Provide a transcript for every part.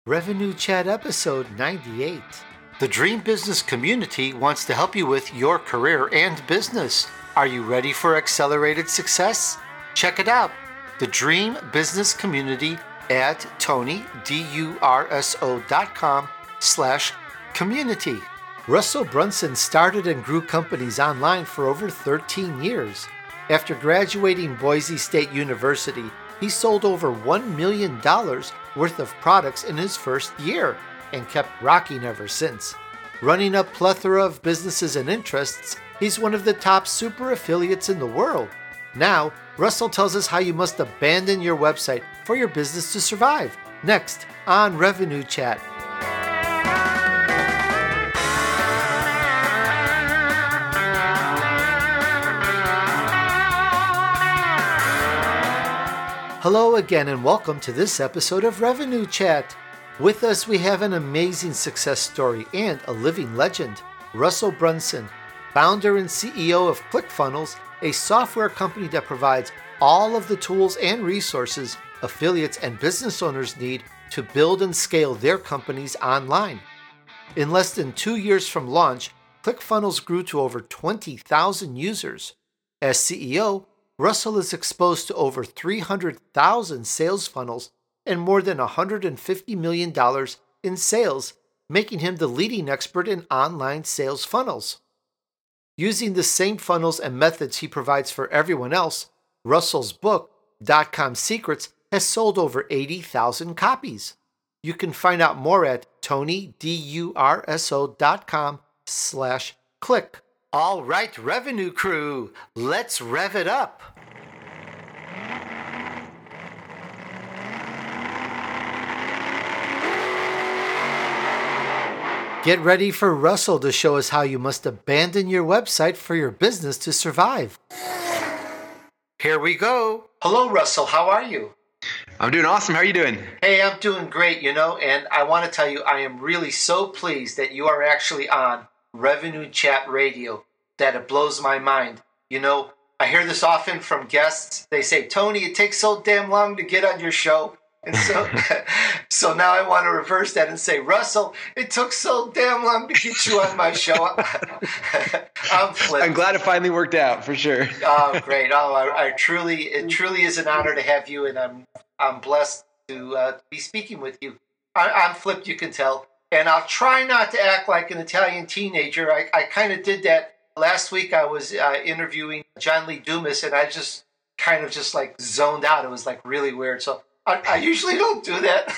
Revenue Chat episode 98. The Dream Business community wants to help you with your career and business. Are you ready for accelerated success? Check it out. The Dream Business community at TonyDurso.com/community. Russell Brunson started and grew companies online for over 13 years. After graduating Boise State University, he sold over $1 million worth of products in his first year and kept rocking ever since. Running a plethora of businesses and interests, he's one of the top super affiliates in the world. Now, Russell tells us how you must abandon your website for your business to survive. Next on Revenue Chat. Hello again and welcome to this episode of Revenue Chat. With us we have an amazing success story and a living legend, Russell Brunson, founder and CEO of ClickFunnels, a software company that provides all of the tools and resources affiliates and business owners need to build and scale their companies online. In less than 2 years from launch, ClickFunnels grew to over 20,000 users. As CEO, Russell is exposed to over 300,000 sales funnels and more than $150 million in sales, making him the leading expert in online sales funnels. Using the same funnels and methods he provides for everyone else, Russell's book, .com Secrets, has sold over 80,000 copies. You can find out more at TonyDurso.com/click. All right, Revenue Crew, let's rev it up. Get ready for Russell to show us how you must abandon your website for your business to survive. Here we go. Hello, Russell. How are you? I'm doing awesome. How are you doing? Hey, I'm doing great, and I want to tell you I am really so pleased that you are actually on Revenue Chat Radio, that it blows my mind. I hear this often from guests. They say, Tony, it takes so damn long to get on your show. And so now I want to reverse that and say, Russell, it took so damn long to get you on my show. I'm flipped. I'm glad it finally worked out, for sure. Oh, great. It truly is an honor to have you, and I'm blessed to be speaking with you. I'm flipped, you can tell. And I'll try not to act like an Italian teenager. I kind of did that. Last week I was interviewing John Lee Dumas, and I just kind of just like zoned out. It was like really weird. So I usually don't do that.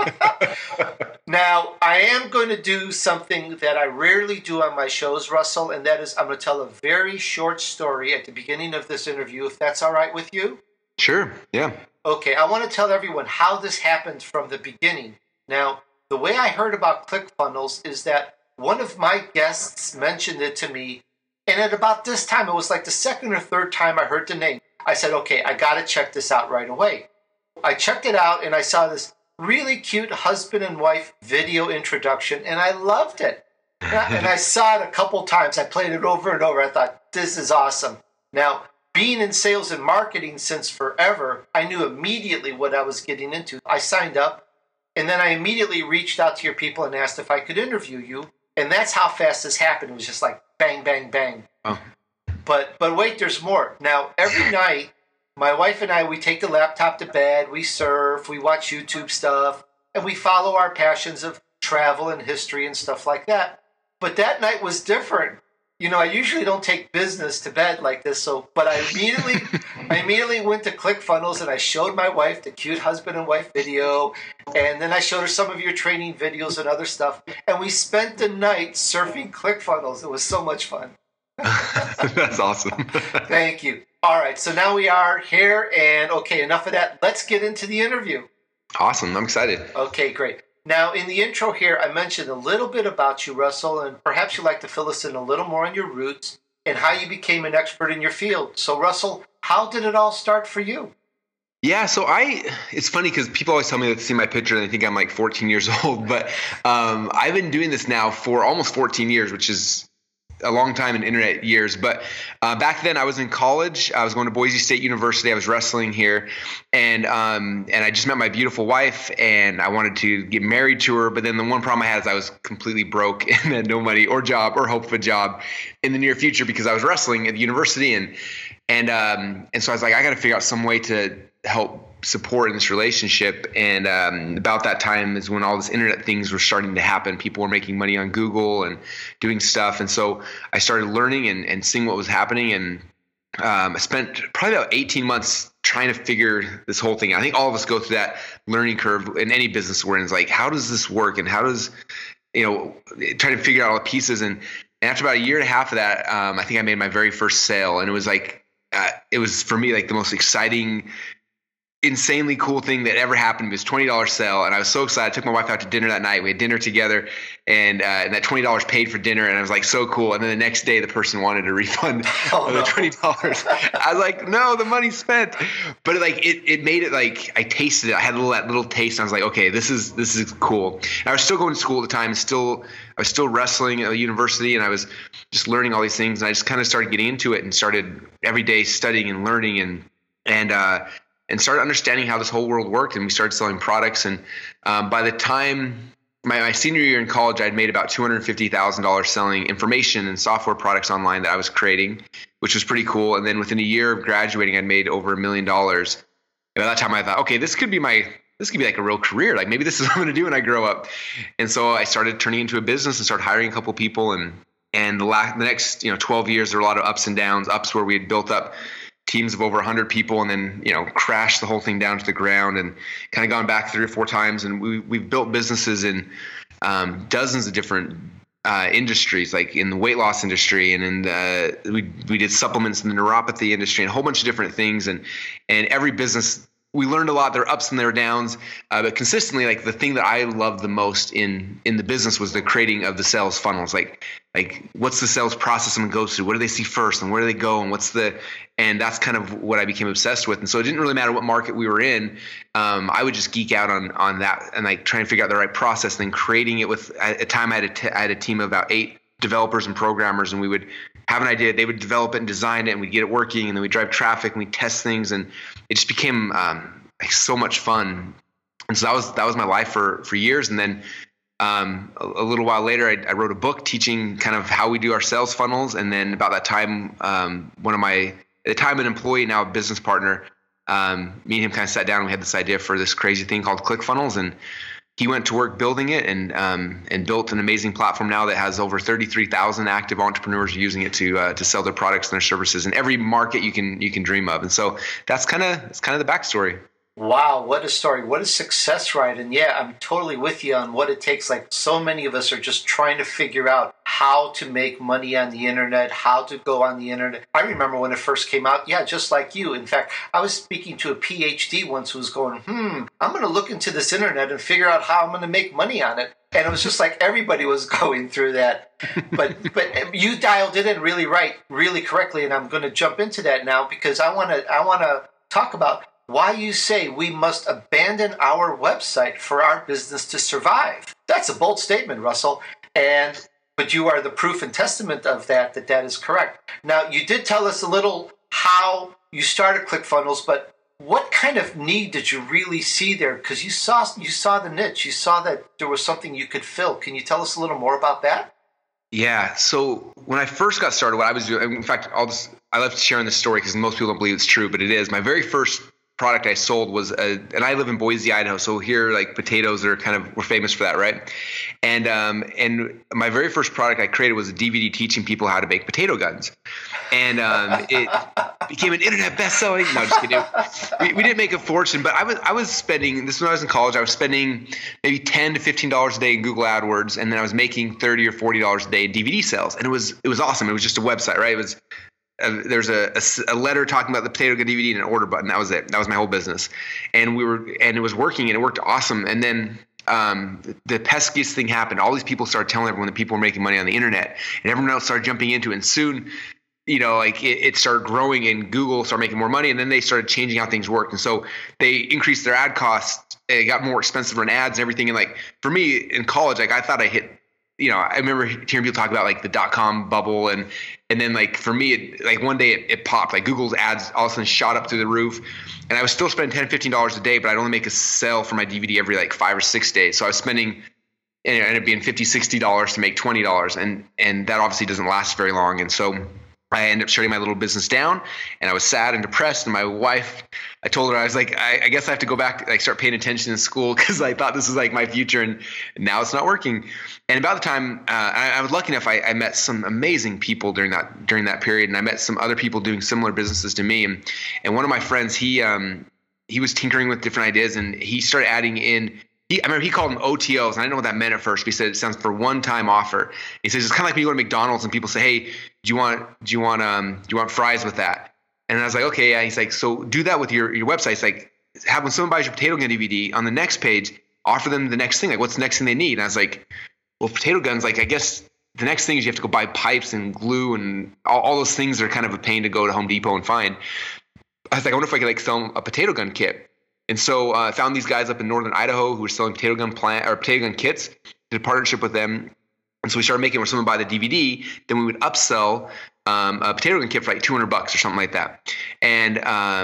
Now, I am going to do something that I rarely do on my shows, Russell, and that is I'm going to tell a very short story at the beginning of this interview, if that's all right with you. Sure, yeah. Okay, I want to tell everyone how this happened from the beginning. Now, the way I heard about ClickFunnels is that one of my guests mentioned it to me, and at about this time, it was like the second or third time I heard the name. I said, okay, I got to check this out right away. I checked it out, and I saw this really cute husband and wife video introduction, and I loved it. And I saw it a couple times. I played it over and over. I thought, this is awesome. Now, being in sales and marketing since forever, I knew immediately what I was getting into. I signed up, and then I immediately reached out to your people and asked if I could interview you. And that's how fast this happened. It was just like bang, bang, bang. Oh. But wait, there's more. Now, every night, my wife and I, we take the laptop to bed, we surf, we watch YouTube stuff, and we follow our passions of travel and history and stuff like that. But that night was different. I usually don't take business to bed like this, but I immediately went to ClickFunnels and I showed my wife the cute husband and wife video, and then I showed her some of your training videos and other stuff, and we spent the night surfing ClickFunnels. It was so much fun. That's awesome. Thank you. All right, so now we are here, and okay, enough of that. Let's get into the interview. Awesome. I'm excited. Okay, great. Now, in the intro here, I mentioned a little bit about you, Russell, and perhaps you'd like to fill us in a little more on your roots and how you became an expert in your field. So, Russell, how did it all start for you? Yeah, so it's funny because people always tell me that they see my picture and they think I'm like 14 years old, but I've been doing this now for almost 14 years, which is a long time in internet years. But back then I was in college. I was going to Boise State University. I was wrestling here, and I just met my beautiful wife, and I wanted to get married to her. But then the one problem I had is I was completely broke and had no money or job or hope of a job in the near future because I was wrestling at the university, and so I was like, I got to figure out some way to help support in this relationship. And about that time is when all this internet things were starting to happen. People were making money on Google and doing stuff. And so I started learning and seeing what was happening. And I spent probably about 18 months trying to figure this whole thing out. I think all of us go through that learning curve in any business we're in. It's like, how does this work? And how does, trying to figure out all the pieces. And after about a year and a half of that, I think I made my very first sale. And it was like, it was for me like the most exciting, insanely cool thing that ever happened. It was $20 sale, and I was so excited. I took my wife out to dinner that night. We had dinner together, and that $20 paid for dinner, and I was like, so cool. And then the next day, the person wanted a refund of the $20. I was like, no, the money's spent. But it made it like I tasted it. I had that little taste. And I was like, okay, this is cool. And I was still going to school at the time, and I was still wrestling at a university, and I was just learning all these things. And I just kind of started getting into it and started every day studying and learning and started understanding how this whole world worked. And we started selling products. And by the time my senior year in college, I'd made about $250,000 selling information and software products online that I was creating, which was pretty cool. And then within a year of graduating, I'd made over $1 million. And by that time I thought, okay, this could be like a real career. Like maybe this is what I'm going to do when I grow up. And so I started turning into a business and started hiring a couple of people. And the next 12 years, there were a lot of ups and downs. Ups where we had built up teams of over 100 people, and then crashed the whole thing down to the ground, and kind of gone back 3 or 4 times. And we've built businesses in dozens of different industries, like in the weight loss industry, and we did supplements in the neuropathy industry, and a whole bunch of different things. And every business, we learned a lot. There were ups and there were downs, but consistently, like the thing that I loved the most in the business was the creating of the sales funnels. Like what's the sales process someone goes through? What do they see first, and where do they go, and that's kind of what I became obsessed with. And so it didn't really matter what market we were in. I would just geek out on that and like trying to figure out the right process, and then creating it with. At a time, I had a team of about 8 developers and programmers, and we would have an idea. They would develop it and design it, and we'd get it working, and then we drive traffic and we test things, and it just became like so much fun. And so that was my life for years. And then a little while later, I wrote a book teaching kind of how we do our sales funnels. And then about that time, at the time an employee, now a business partner, me and him kind of sat down and we had this idea for this crazy thing called ClickFunnels. And he went to work building it and built an amazing platform now that has over 33,000 active entrepreneurs using it to sell their products and their services in every market you can dream of. And so that's kind of the backstory. Wow, what a story. What a success ride. And yeah, I'm totally with you on what it takes. Like so many of us are just trying to figure out how to make money on the internet, how to go on the internet. I remember when it first came out, yeah, just like you. In fact, I was speaking to a PhD once who was going, I'm going to look into this internet and figure out how I'm going to make money on it. And it was just like everybody was going through that. But you dialed it in really correctly. And I'm going to jump into that now because I want to talk about why you say we must abandon our website for our business to survive. That's a bold statement, Russell. But you are the proof and testament of that is correct. Now, you did tell us a little how you started ClickFunnels, but what kind of need did you really see there? Because you saw the niche. You saw that there was something you could fill. Can you tell us a little more about that? Yeah. So when I first got started, what I was doing, in fact, I love sharing this story because most people don't believe it's true, but it is. My very first product I sold was and I live in Boise, Idaho. So here, like potatoes we're famous for that, right? And my very first product I created was a DVD teaching people how to make potato guns. And it became an internet best-selling. No, just kidding. We didn't make a fortune, but I was spending, this when I was in college, I was spending maybe $10 to $15 a day in Google AdWords, and then I was making $30 or $40 a day in DVD sales. And it was awesome. It was just a website, right? It was there's a letter talking about the potato gun DVD and an order button. That was it. That was my whole business. And it was working, and it worked awesome. And then the peskiest thing happened. All these people started telling everyone that people were making money on the internet, and everyone else started jumping into it. And soon, it started growing, and Google started making more money, and then they started changing how things worked. And so they increased their ad costs. It got more expensive to run ads and everything. And like for me in college, like I thought I hit I remember hearing people talk about like the .com bubble, and then like for me, like one day it popped, like Google's ads all of a sudden shot up through the roof, and I was still spending $10-15 a day, but I'd only make a sale for my DVD every like 5 or 6 days. So I was spending, and it ended up being $50-60 to make $20, and that obviously doesn't last very long. And so I ended up shutting my little business down, and I was sad and depressed. And my wife, I told her, I was like, I guess I have to go back, like start paying attention in school, because I thought this was like my future, and now it's not working. And about the time, I was lucky enough, I met some amazing people during that period, and I met some other people doing similar businesses to me. And one of my friends, he was tinkering with different ideas, and he started adding in. I remember he called them OTOs, and I didn't know what that meant at first. But he said it stands for one-time offer. He says it's kind of like when you go to McDonald's and people say, "Hey, do you want fries with that?" And I was like, "Okay, yeah." He's like, "So do that with your website." It's like, have when someone buys your Potato Gun DVD, on the next page, offer them the next thing. Like, what's the next thing they need? And I was like, "Well, potato guns. Like, I guess the next thing is you have to go buy pipes and glue and all those things are kind of a pain to go to Home Depot and find." I was like, I wonder if I could like sell them a potato gun kit. And so I found these guys up in northern Idaho who were selling potato gun kits. Did a partnership with them, and so we started making where someone would buy the DVD, then we would upsell a potato gun kit for like $200 or something like that. And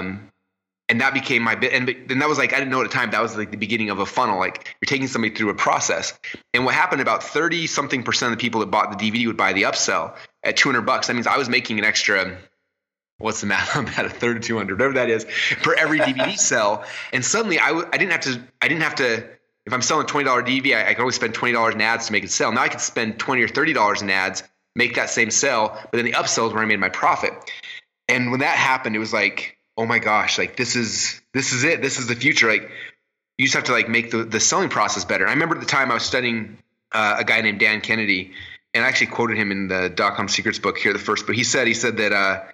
that became my bit. And then that was like, I didn't know at the time, that was like the beginning of a funnel. Like you're taking somebody through a process. And what happened, about 30-something% of the people that bought the DVD would buy the upsell at $200. That means I was making an extra, what's the math on that? A third of 200, whatever that is, for every DVD sell. And suddenly I didn't have to, if I'm selling a $20 DVD, I could always spend $20 in ads to make it sell. Now I could spend $20 or $30 in ads, make that same sell, but then the upsell is where I made my profit. And when that happened, it was like, oh my gosh, like this is it. This is the future. Like you just have to like make the selling process better. I remember at the time I was studying a guy named Dan Kennedy, and I actually quoted him in the .com Secrets book here, the first, but he said that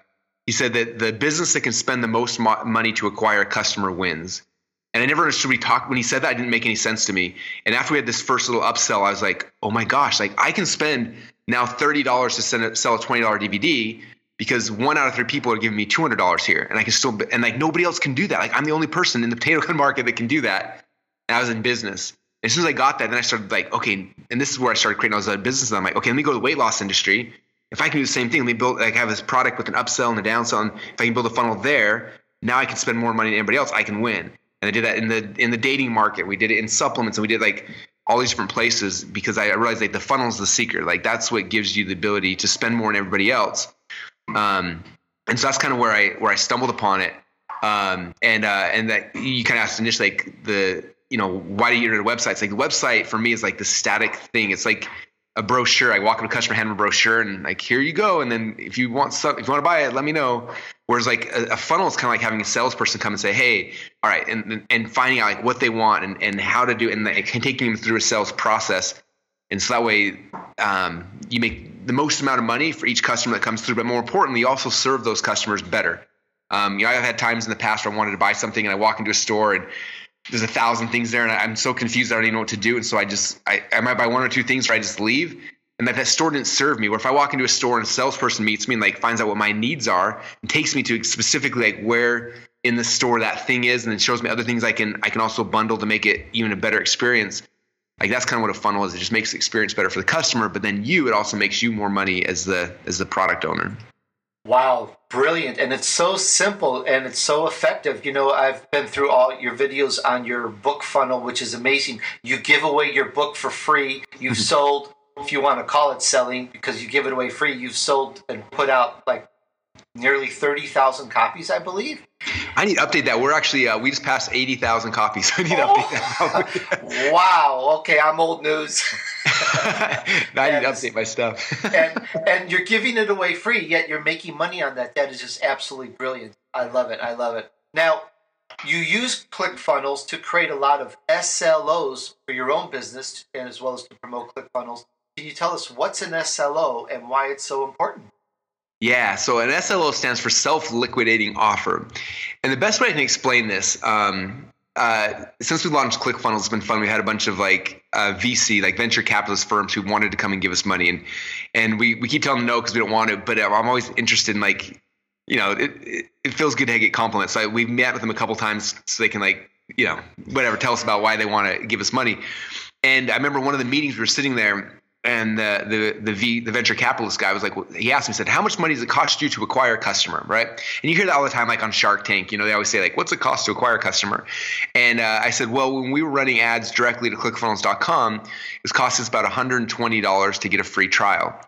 the business that can spend the most money to acquire a customer wins. And I never understood when he said that, it didn't make any sense to me. And after we had this first little upsell, I was like, oh my gosh, like I can spend now $30 to sell a $20 DVD, because 1 out of 3 people are giving me $200 here. And I can still, and like nobody else can do that. Like I'm the only person in the potato gun market that can do that. And I was in business. And as soon as I got that, then I started like, okay, and this is where I started creating, I was a business. And I'm like, okay, let me go to the weight loss industry. If I can do the same thing, let me build, like have this product with an upsell and a downsell. And if I can build a funnel there, now I can spend more money than anybody else. I can win. And I did that in the dating market. We did it in supplements, and we did like all these different places, because I realized like the funnel is the secret. Like that's what gives you the ability to spend more than everybody else. And so that's kind of where I stumbled upon it. And that you kind of asked initially, like why do you get rid of websites? Like the website for me is like the static thing. It's like a brochure. I walk up to a customer, hand them a brochure, and like, here you go. And then if you want to buy it, let me know. Whereas like a funnel is kind of like having a salesperson come and say, hey, all right. And finding out like what they want and how to do it, and like taking them through a sales process. And so that way you make the most amount of money for each customer that comes through, but more importantly, you also serve those customers better. I've had times in the past where I wanted to buy something, and I walk into a store and there's 1,000 things there, and I'm so confused I don't even know what to do. And so I might buy 1 or 2 things, or I just leave. And that store didn't serve me. Where if I walk into a store and a salesperson meets me and like finds out what my needs are and takes me to specifically like where in the store that thing is, and then shows me other things I can also bundle to make it even a better experience. Like that's kind of what a funnel is. It just makes the experience better for the customer, but then it also makes you more money as the product owner. Wow, brilliant. And it's so simple and it's so effective. I've been through all your videos on your book funnel, which is amazing. You give away your book for free. You've sold, if you want to call it selling, because you give it away free, you've sold and put out like nearly 30,000 copies, I believe. I need to update that. We're actually, we just passed 80,000 copies. I need to update that. Wow. Okay. I'm old news. Now I need to update my stuff. and you're giving it away free, yet you're making money on that. That is just absolutely brilliant. I love it. Now, you use ClickFunnels to create a lot of SLOs for your own business, and as well as to promote ClickFunnels. Can you tell us what's an SLO and why it's so important? Yeah, so an SLO stands for self-liquidating offer. And the best way I can explain this, since we launched ClickFunnels, it's been fun. We had a bunch of like VC, like venture capitalist firms who wanted to come and give us money. And we keep telling them no because we don't want it. But I'm always interested in like, it feels good to get compliments. So we've met with them a couple times so they can like, tell us about why they want to give us money. And I remember one of the meetings we were sitting there, And the venture capitalist guy was like, he asked me, said, how much money does it cost you to acquire a customer, right? And you hear that all the time, like on Shark Tank, they always say like, what's it cost to acquire a customer? And I said, well, when we were running ads directly to ClickFunnels.com, it was costing us about $120 to get a free trial.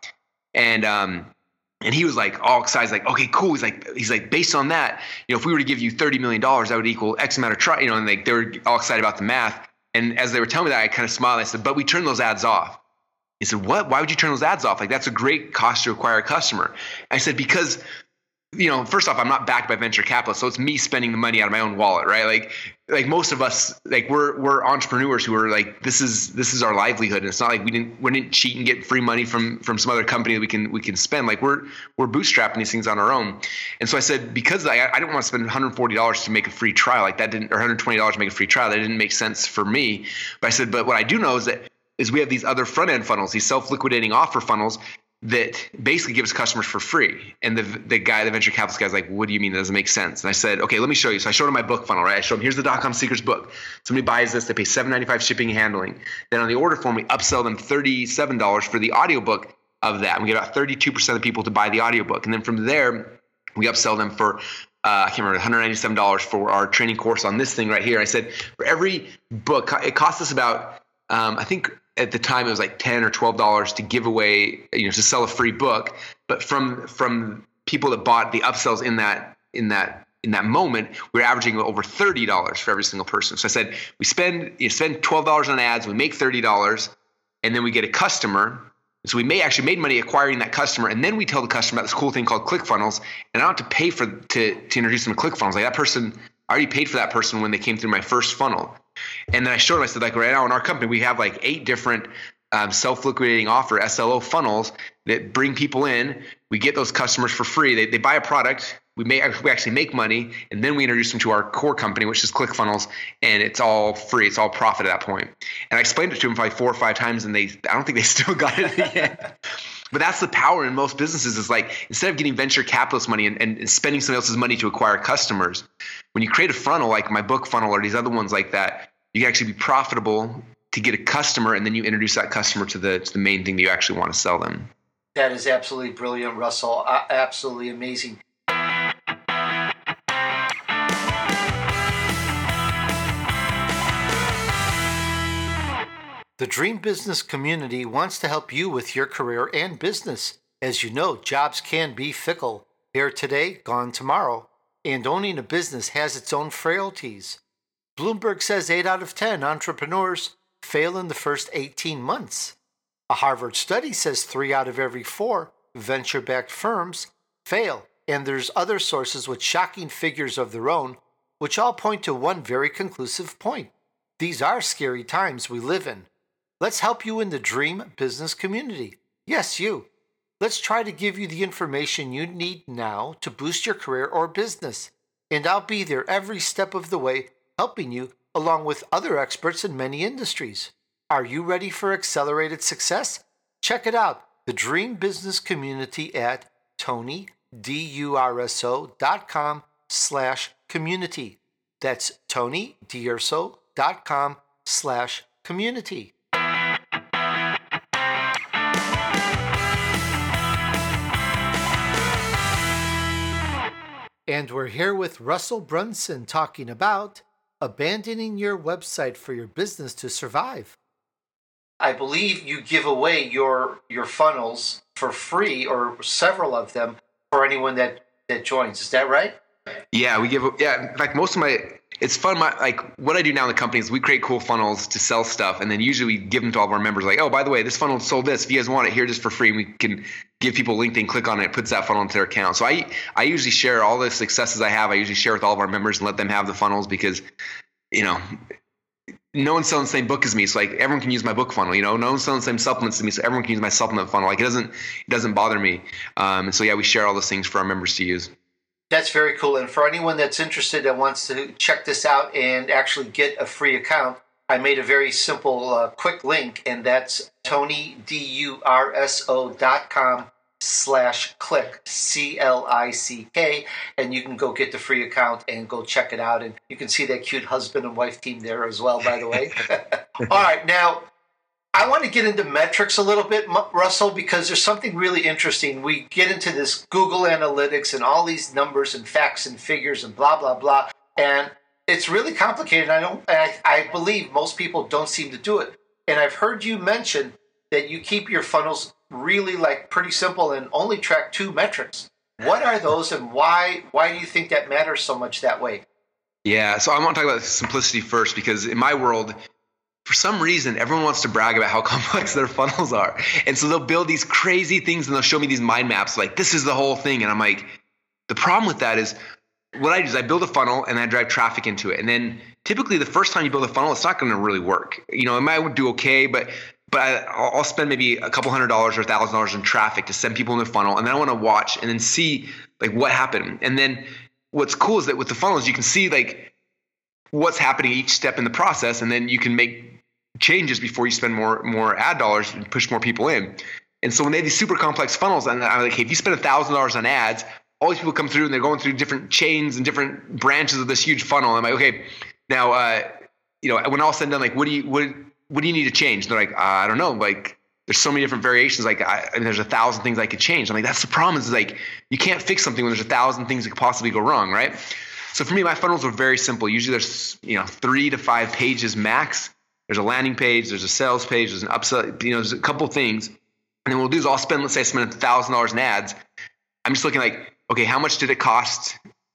And he was like all excited, he's like, okay, cool. He's like, based on that, if we were to give you $30 million, that would equal X amount of try, and like they were all excited about the math. And as they were telling me that, I kind of smiled. I said, but we turned those ads off. He said, what? Why would you turn those ads off? Like, that's a great cost to acquire a customer. I said, because, first off, I'm not backed by venture capitalists, so it's me spending the money out of my own wallet, right? Like most of us, like we're entrepreneurs who are like, this is our livelihood. And it's not like we didn't cheat and get free money from some other company that we can spend. Like we're bootstrapping these things on our own. And so I said, because I didn't want to spend $140 to make a free trial, like that didn't, or $120 to make a free trial, that didn't make sense for me. But I said, but what I do know is we have these other front end funnels, these self-liquidating offer funnels that basically gives customers for free. And the venture capitalist guy's like, what do you mean that doesn't make sense? And I said, okay, let me show you. So I showed him my book funnel, right? I showed him, here's the .com Secrets book. Somebody buys this, they pay $7.95 shipping and handling. Then on the order form, we upsell them $37 for the audiobook of that. And we get about 32% of the people to buy the audiobook. And then from there, we upsell them for I can't remember, $197 for our training course on this thing right here. I said, for every book, it costs us about, I think at the time it was like $10 or $12 to give away, to sell a free book. But from people that bought the upsells in that moment, we're averaging over $30 for every single person. So I said, we spend $12 on ads, we make $30, and then we get a customer. So we actually made money acquiring that customer, and then we tell the customer about this cool thing called ClickFunnels, and I don't have to pay to introduce them to ClickFunnels. Like that person, I already paid for that person when they came through my first funnel. And then I showed them, I said, like right now in our company, we have like 8 different self-liquidating offer SLO funnels that bring people in. We get those customers for free. They buy a product. We actually make money, and then we introduce them to our core company, which is ClickFunnels, and it's all free. It's all profit at that point. And I explained it to them probably 4 or 5 times, and I don't think they still got it yet. But that's the power in most businesses is like, instead of getting venture capitalist money and spending somebody else's money to acquire customers, when you create a funnel like my book funnel or these other ones like that, you can actually be profitable to get a customer, and then you introduce that customer to the main thing that you actually want to sell them. That is absolutely brilliant, Russell. Absolutely amazing. The Dream Business community wants to help you with your career and business. As you know, jobs can be fickle. Here today, gone tomorrow. And owning a business has its own frailties. Bloomberg says 8 out of 10 entrepreneurs fail in the first 18 months. A Harvard study says 3 out of every 4 venture-backed firms fail. And there's other sources with shocking figures of their own, which all point to one very conclusive point. These are scary times we live in. Let's help you in the Dream Business community. Yes, you. Let's try to give you the information you need now to boost your career or business. And I'll be there every step of the way, helping you along with other experts in many industries. Are you ready for accelerated success? Check it out, the Dream Business community at TonyDurso.com/community. That's TonyDurso.com/community. And we're here with Russell Brunson talking about abandoning your website for your business to survive. I believe you give away your funnels for free, or several of them, for anyone that joins. Is that right? Yeah, in fact, it's fun. What I do now in the company is we create cool funnels to sell stuff, and then usually we give them to all of our members. Like, oh, by the way, this funnel sold this. If you guys want it, here just for free. And we can give people a link, they can click on it, it puts that funnel into their account. So I usually share all the successes I have. I usually share with all of our members and let them have the funnels because, no one's selling the same book as me. So like everyone can use my book funnel. No one's selling the same supplements as me. So everyone can use my supplement funnel. Like it doesn't bother me. And so yeah, we share all those things for our members to use. That's very cool. And for anyone that's interested that wants to check this out and actually get a free account, I made a very simple, quick link, and that's TonyDurso.com/click, CLICK, and you can go get the free account and go check it out. And you can see that cute husband and wife team there as well, by the way. All right, now, I want to get into metrics a little bit, Russell, because there's something really interesting. We get into this Google Analytics and all these numbers and facts and figures and blah, blah, blah. And it's really complicated. I believe most people don't seem to do it. And I've heard you mention that you keep your funnels really like pretty simple and only track 2 metrics. What are those, and why do you think that matters so much that way? Yeah, so I want to talk about simplicity first, because in my world, for some reason, everyone wants to brag about how complex their funnels are. And so they'll build these crazy things and they'll show me these mind maps like, this is the whole thing. And I'm like, the problem with that is what I do is I build a funnel and I drive traffic into it. And then typically the first time you build a funnel, it's not going to really work. You know, it might do okay, but I'll spend maybe a couple $100 or $1,000 in traffic to send people in the funnel. And then I want to watch and then see like what happened. And then what's cool is that with the funnels, you can see like what's happening each step in the process. And then you can make changes before you spend more ad dollars and push more people in. And so when they have these super complex funnels, and I'm like, hey, if you spend $1,000 on ads, all these people come through and they're going through different chains and different branches of this huge funnel. I'm like, okay, now, when all said and done, like, what do you need to change? And they're like, I don't know. Like, there's so many different variations. Like, there's 1,000 things I could change. I'm like, that's the problem. Is like, you can't fix something when there's 1,000 things that could possibly go wrong, right? So for me, my funnels are very simple. Usually there's 3 to 5 pages max. There's a landing page, there's a sales page, there's an upsell, there's a couple things. And then what we'll do is let's say I spend $1,000 in ads. I'm just looking like, okay, how much did it cost?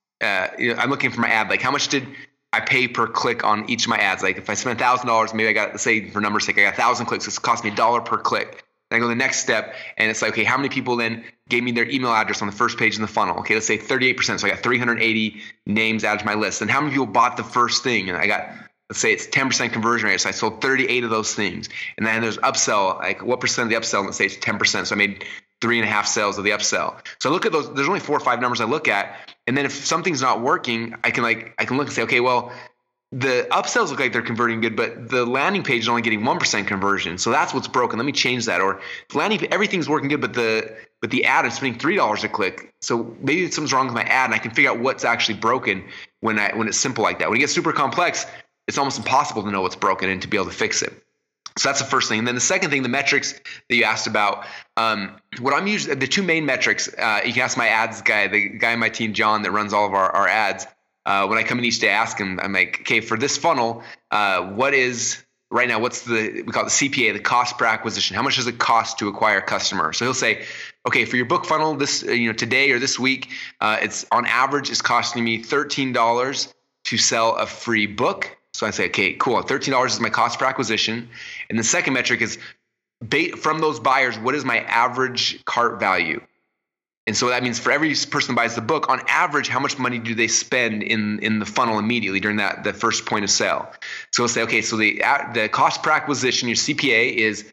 I'm looking for my ad. Like, how much did I pay per click on each of my ads? Like, if I spent $1,000, maybe I got, let's say for numbers sake, I got 1,000 clicks. It's cost me $1 per click. Then I go to the next step, and it's like, okay, how many people then gave me their email address on the first page in the funnel? Okay, let's say 38%. So I got 380 names added to my list. And how many people bought the first thing? And I got, let's say it's 10% conversion rate. So I sold 38 of those things. And then there's upsell, like what percent of the upsell? Let's say it's 10%. So I made 3.5 sales of the upsell. So I look at those, there's only 4 or 5 numbers I look at. And then if something's not working, I can look and say, okay, well, the upsells look like they're converting good, but the landing page is only getting 1% conversion. So that's what's broken. Let me change that. Or everything's working good, but the ad is spending $3 a click. So maybe something's wrong with my ad, and I can figure out what's actually broken when it's simple like that. When it gets super complex, it's almost impossible to know what's broken and to be able to fix it. So that's the first thing. And then the second thing, the metrics that you asked about, what I'm using, the 2 main metrics, you can ask my ads guy, the guy on my team, John, that runs all of our ads. When I come in each day, I ask him, I'm like, okay, for this funnel, what's we call it the CPA, the cost per acquisition. How much does it cost to acquire a customer? So he'll say, okay, for your book funnel, this, today or this week, it's on average, it's costing me $13 to sell a free book. So I say, okay, cool. $13 is my cost per acquisition. And the second metric is from those buyers, what is my average cart value? And so that means for every person who buys the book, on average, how much money do they spend in the funnel immediately during the first point of sale? So we'll say, okay, so the cost per acquisition, your CPA is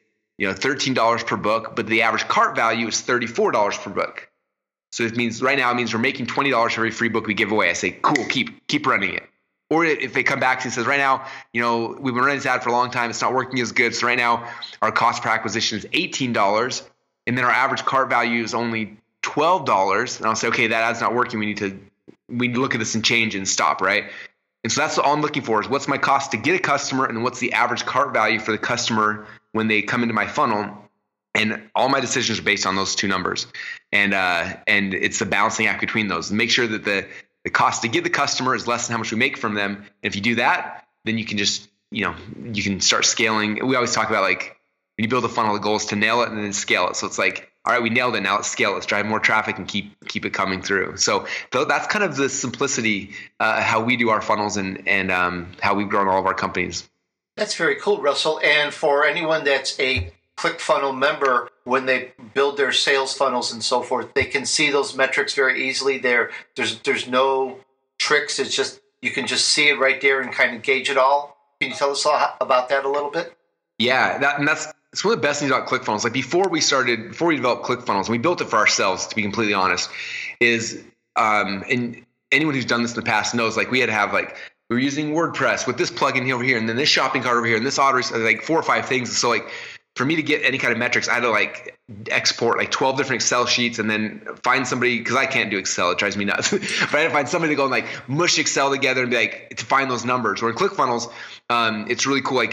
$13 per book, but the average cart value is $34 per book. So it means right now we're making $20 for every free book we give away. I say, cool, keep running it. Or if they come back and says, right now, we've been running this ad for a long time, it's not working as good. So right now our cost per acquisition is $18, and then our average cart value is only $12. And I'll say, okay, that ad's not working. We need to look at this and change and stop, right? And so that's all I'm looking for is what's my cost to get a customer, and then what's the average cart value for the customer when they come into my funnel. And all my decisions are based on those 2 numbers. And it's the balancing act between those. And make sure that the cost to get the customer is less than how much we make from them. And if you do that, then you can just, you can start scaling. We always talk about like when you build a funnel, the goal is to nail it and then scale it. So it's like, all right, we nailed it. Now let's scale it. Let's drive more traffic and keep it coming through. So that's kind of the simplicity, how we do our funnels and how we've grown all of our companies. That's very cool, Russell. And for anyone that's a ClickFunnels member, when they build their sales funnels and so forth, they can see those metrics very easily. There's no tricks. It's just you can just see it right there and kind of gauge it all. Can you tell us about that a little bit? Yeah, it's one of the best things about ClickFunnels. Like before we developed ClickFunnels, and we built it for ourselves, to be completely honest, is and anyone who's done this in the past knows, like we had to have we were using WordPress with this plugin over here, and then this shopping cart over here, and this auto, like 4 or 5 things. So for me to get any kind of metrics, I had to export 12 different Excel sheets and then find somebody, because I can't do Excel. It drives me nuts. But I had to find somebody to go and mush Excel together and be to find those numbers. Or in ClickFunnels, it's really cool.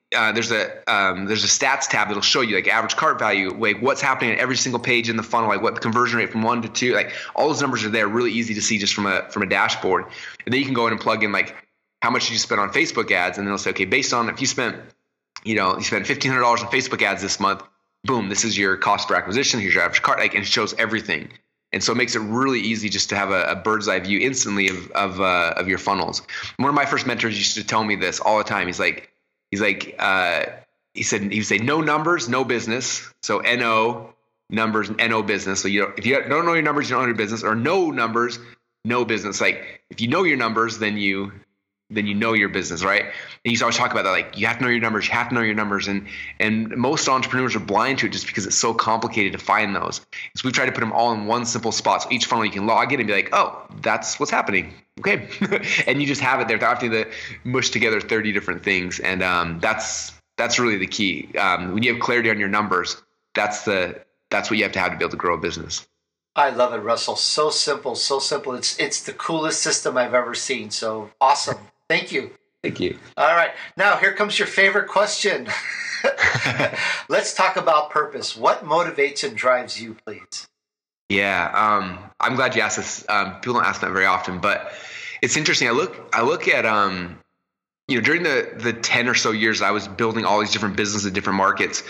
there's a stats tab that'll show you like average cart value, like what's happening at every single page in the funnel, like what the conversion rate from 1 to 2, like all those numbers are there, really easy to see just from a dashboard. And then you can go in and plug in like how much did you spend on Facebook ads, and then it'll say, okay, based on if you spent $1,500 on Facebook ads this month, boom, this is your cost per acquisition. Here's your average cart, like, and it shows everything. And so it makes it really easy just to have a bird's eye view instantly of your funnels. One of my first mentors used to tell me this all the time. He would say no numbers, no business. So NO numbers, NO business. So if you don't know your numbers, you don't know your business, or no numbers, no business. Like if you know your numbers, then you know your business, right? And he's always talk about that, like you have to know your numbers, you have to know your numbers. And most entrepreneurs are blind to it just because it's so complicated to find those. So we've tried to put them all in one simple spot. So each funnel you can log in and be like, oh, that's what's happening. Okay. And you just have it there without having to mush together 30 different things. And that's really the key. When you have clarity on your numbers, that's what you have to be able to grow a business. I love it, Russell. So simple, so simple. It's the coolest system I've ever seen. So awesome. Thank you. Thank you. All right. Now here comes your favorite question. Let's talk about purpose. What motivates and drives you, please? Yeah. I'm glad you asked this. People don't ask that very often, but it's interesting. I look at, during the 10 or so years I was building all these different businesses in different markets,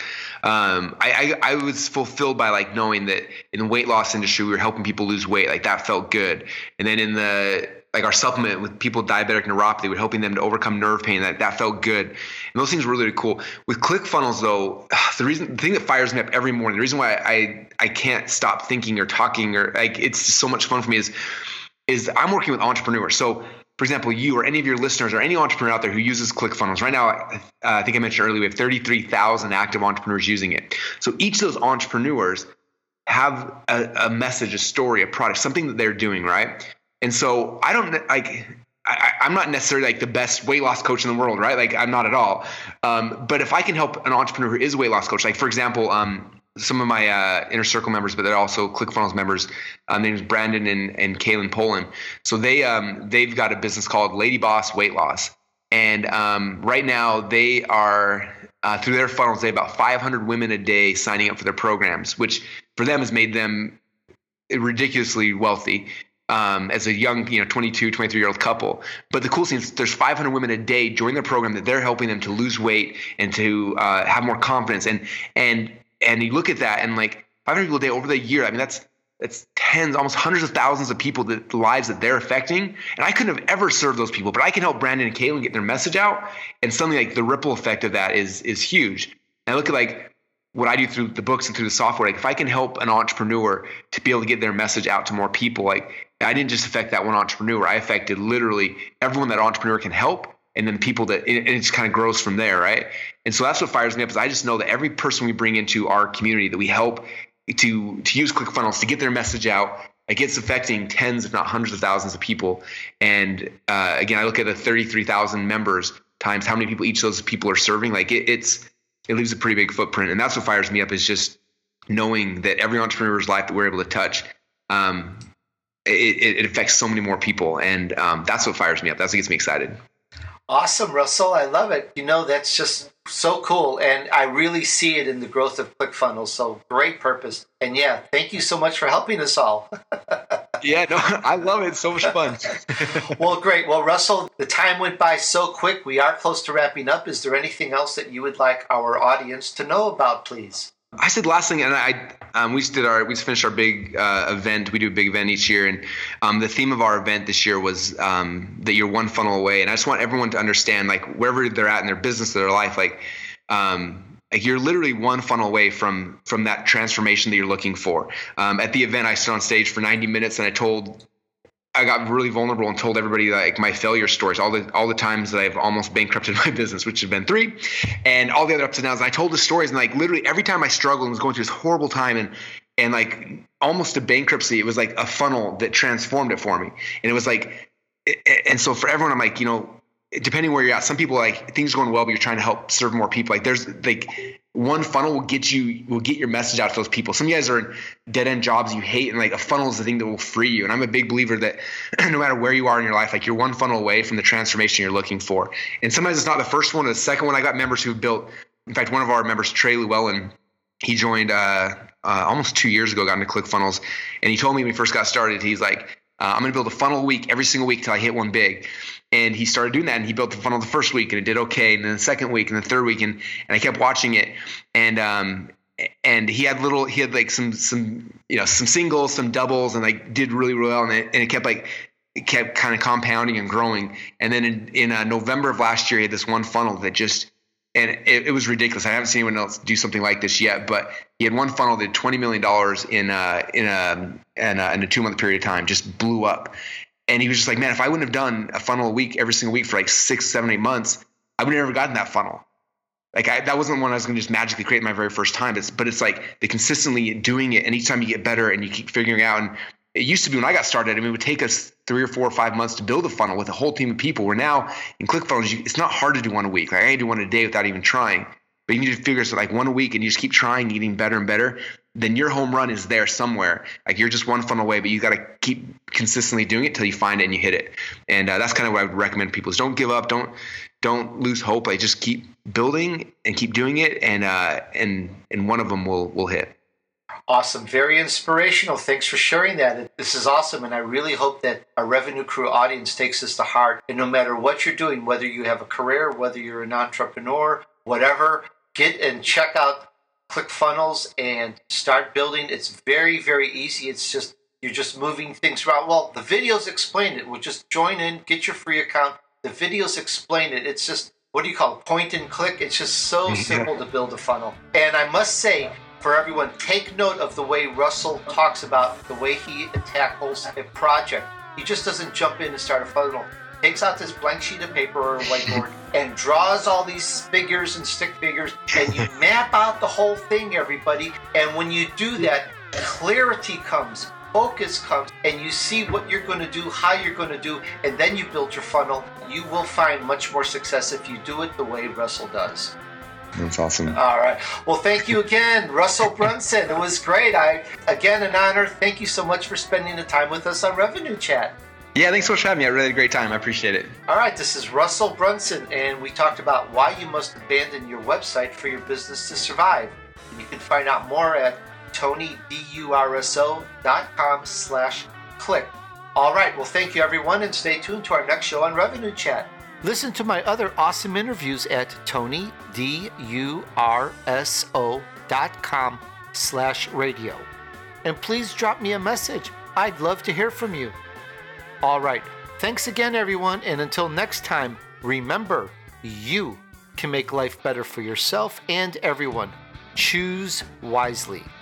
I was fulfilled by like knowing that in the weight loss industry, we were helping people lose weight. Like that felt good. And then in our supplement with people with diabetic neuropathy, we're helping them to overcome nerve pain. That felt good. And those things were really cool. With ClickFunnels though, the thing that fires me up every morning, the reason why I can't stop thinking or talking or like, it's just so much fun for me is I'm working with entrepreneurs. So for example, you or any of your listeners or any entrepreneur out there who uses ClickFunnels right now, I think I mentioned earlier, we have 33,000 active entrepreneurs using it. So each of those entrepreneurs have a message, a story, a product, something that they're doing, right? And so I'm not necessarily like the best weight loss coach in the world, right? Like I'm not at all. But if I can help an entrepreneur who is a weight loss coach, like for example, some of my inner circle members, but they're also ClickFunnels members. Their name is Brandon and Kaylin Poland. So they've got a business called Lady Boss Weight Loss, and right now they are through their funnels. They have about 500 women a day signing up for their programs, which for them has made them ridiculously wealthy. As a young, 22, 23-year-old couple. But the cool thing is there's 500 women a day join their program that they're helping them to lose weight and to have more confidence. And you look at that and like 500 people a day over the year, I mean, that's tens, almost hundreds of thousands of people, the lives that they're affecting. And I couldn't have ever served those people, but I can help Brandon and Kaylin get their message out. And something like the ripple effect of that is huge. And I look at like what I do through the books and through the software, like if I can help an entrepreneur to be able to get their message out to more people, like I didn't just affect that one entrepreneur, I affected literally everyone that entrepreneur can help. And then people and it just kind of grows from there, right? And so that's what fires me up is I just know that every person we bring into our community that we help to use ClickFunnels to get their message out, like it's affecting tens, if not hundreds of thousands of people. And again, I look at the 33,000 members times how many people each of those people are serving. Like it leaves a pretty big footprint. And that's what fires me up is just knowing that every entrepreneur's life that we're able to touch, it affects so many more people. And that's what fires me up. That's what gets me excited. Awesome, Russell. I love it. That's just so cool. And I really see it in the growth of ClickFunnels. So great purpose. And yeah, thank you so much for helping us all. Yeah, no, I love it. It's so much fun. Well, great. Well, Russell, the time went by so quick. We are close to wrapping up. Is there anything else that you would like our audience to know about, please? I said last thing, and we just finished our big event. We do a big event each year, and the theme of our event this year was that you're one funnel away. And I just want everyone to understand, like wherever they're at in their business, their life, like you're literally one funnel away from that transformation that you're looking for. At the event, I stood on stage for 90 minutes, and I got really vulnerable and told everybody like my failure stories, all the times that I've almost bankrupted my business, which have been 3, and all the other ups and downs. And I told the stories, and like literally every time I struggled and was going through this horrible time and like almost to bankruptcy, it was like a funnel that transformed it for me. And it was like, and so for everyone, I'm like, depending where you're at, some people like things are going well, but you're trying to help serve more people. Like there's like one funnel will get your message out to those people. Some of you guys are in dead end jobs you hate, and like a funnel is the thing that will free you. And I'm a big believer that no matter where you are in your life, like you're one funnel away from the transformation you're looking for. And sometimes it's not the first one or the second one. I got members who built, in fact, one of our members, Trey Llewellyn, he joined almost 2 years ago, got into ClickFunnels. And he told me when he first got started, he's like, I'm going to build a funnel a week, every single week till I hit one big. And he started doing that, and he built the funnel the first week and it did okay. And then the second week and the third week. And I kept watching it. And he had like some singles, some doubles, and like did really, really well. And it kept kind of compounding and growing. And then in November of last year, he had this one funnel that just, and it was ridiculous. I haven't seen anyone else do something like this yet, but he had one funnel that did $20 million in a 2-month period of time, just blew up. And he was just like, man, if I wouldn't have done a funnel a week, every single week for like 6, 7, 8 months, I would have never gotten that funnel. Like that wasn't one I was going to just magically create my very first time. But it's like the consistently doing it, and each time you get better and you keep figuring out. And it used to be when I got started, I mean, it would take us 3 or 4 or 5 months to build a funnel with a whole team of people. Where now in ClickFunnels, it's not hard to do one a week. Like I can do one a day without even trying. But you need to figure it like one a week, and you just keep trying, getting better and better. Then your home run is there somewhere. Like you're just one funnel away, but you got to keep consistently doing it till you find it and you hit it. And that's kind of what I would recommend people is don't give up, don't lose hope. Like just keep building and keep doing it, and one of them will hit. Awesome. Very inspirational. Thanks for sharing that. This is awesome. And I really hope that our Revenue Crew audience takes this to heart. And no matter what you're doing, whether you have a career, whether you're an entrepreneur, whatever, get and check out ClickFunnels and start building. It's very, very easy. It's just, you're just moving things around. Well, the videos explain it. We'll just join in, get your free account. The videos explain it. It's just, what do you call it? Point and click. It's just so simple to build a funnel. And I must say, for everyone, take note of the way Russell talks about the way he tackles a project. He just doesn't jump in and start a funnel. Takes out this blank sheet of paper or a whiteboard and draws all these figures and stick figures, and you map out the whole thing, everybody. And when you do that, clarity comes, focus comes, and you see what you're going to do, how you're going to do, and then you build your funnel. You will find much more success if you do it the way Russell does. That's awesome. All right. Well, thank you again, Russell Brunson. It was great. Again, an honor. Thank you so much for spending the time with us on Revenue Chat. Yeah, thanks so much for having me. I really had a great time. I appreciate it. All right, this is Russell Brunson, and we talked about why you must abandon your website for your business to survive. And you can find out more at TonyDurso.com/click. All right, well, thank you, everyone, and stay tuned to our next show on Revenue Chat. Listen to my other awesome interviews at TonyDurso.com/radio. And please drop me a message. I'd love to hear from you. All right. Thanks again, everyone. And until next time, remember, you can make life better for yourself and everyone. Choose wisely.